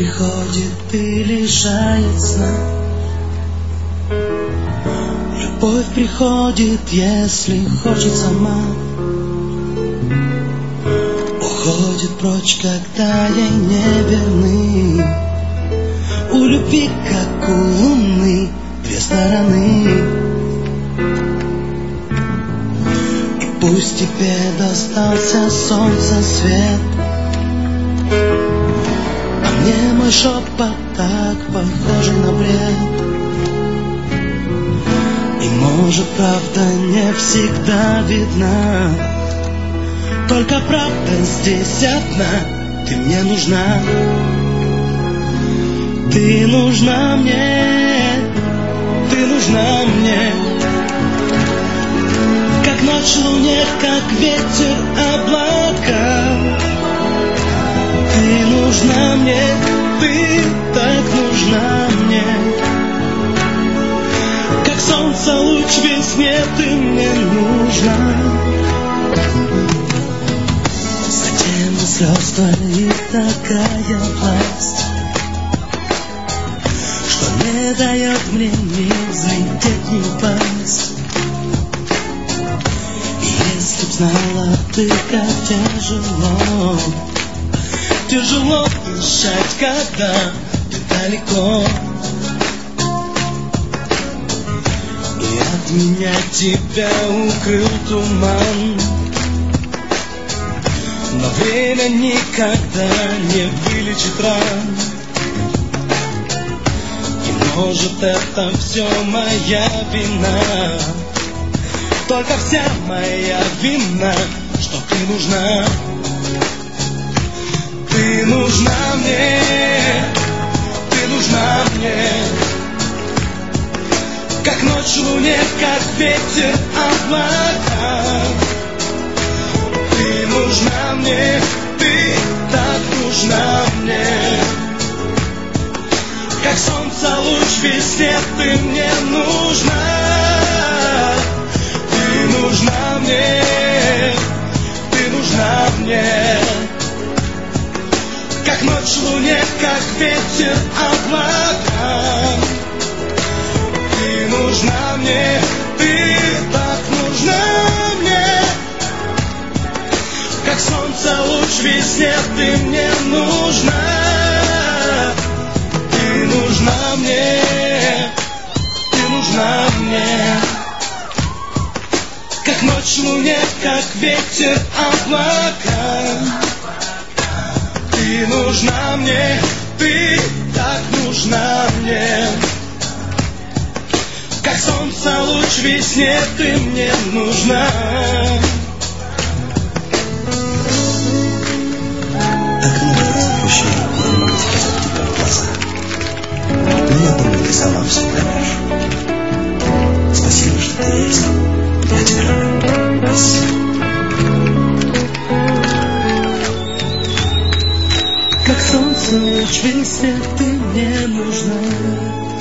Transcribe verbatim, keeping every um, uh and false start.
приходит и лишает сна. Любовь приходит, если хочет сама. Уходит прочь, когда ей не верны. У любви, как у луны, две стороны. И пусть тебе достался солнца свет, а мне мой шепот так похожий на бред. И может правда не всегда видна, только правда здесь одна. Ты мне нужна, ты нужна мне, ты нужна мне. Как ночь луне, как ветер облака. Ты нужна мне, ты так нужна мне. Как солнце луч весне, ты мне нужна. Затем слез твоих такая власть, что не дает мне ни взлететь, ни упасть. И если б знала ты, как тяжело, тяжело дышать, когда ты далеко. И от меня тебя укрыл туман, но время никогда не вылечит ран. И может это все моя вина, только вся моя вина, что ты нужна. Ты нужна мне, ты нужна мне. Как ночь луне, как ветер облака. Ты нужна мне, ты так нужна мне. Как солнце луч весне, ты мне нужна. Ты нужна мне, ты нужна мне. Как ночь луне, как ветер облака. Ты нужна мне, ты так нужна мне. Как солнце луч весне, ты мне нужна. Ты нужна мне, ты нужна мне. Как ночь луне, как ветер облака. Ты нужна мне, ты так нужна мне. Как солнце луч весне, ты мне нужна. Так много разных вещей я не могу сказать тебе в глаза, но я думаю, ты сама все поймешь. Спасибо, что ты есть. Я тебя люблю. Спасибо. Как солнце луч весне, ты мне нужна.